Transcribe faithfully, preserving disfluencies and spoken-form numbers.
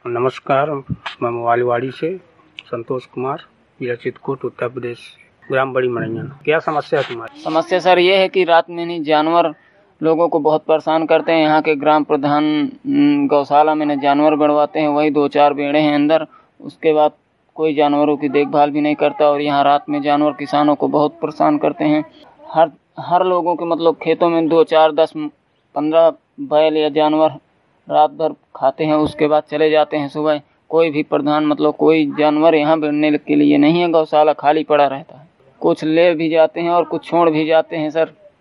नमस्कार, मैं मोबाइलवाड़ी से संतोष कुमार, जिला चित्रकूट, उत्तर प्रदेश, ग्राम बड़ी मरैया। क्या समस्या है तुम्हारी? समस्या सर ये है कि रात में नहीं जानवर लोगों को बहुत परेशान करते हैं। यहाँ के ग्राम प्रधान गौशाला में न जानवर बढ़वाते हैं, वही दो चार भेड़े हैं अंदर, उसके बाद कोई जानवरों की देखभाल भी नहीं करता। और यहाँ रात में जानवर किसानों को बहुत परेशान करते हैं। हर हर लोगों के मतलब खेतों में दो चार दस पंद्रह बैल या जानवर रात भर खाते हैं, उसके बाद चले जाते हैं सुबह। कोई भी प्रधान मतलब कोई जानवर यहाँ बढ़ने के लिए नहीं है, गौशाला खाली पड़ा रहता है। कुछ ले भी जाते हैं और कुछ छोड़ भी जाते हैं सर।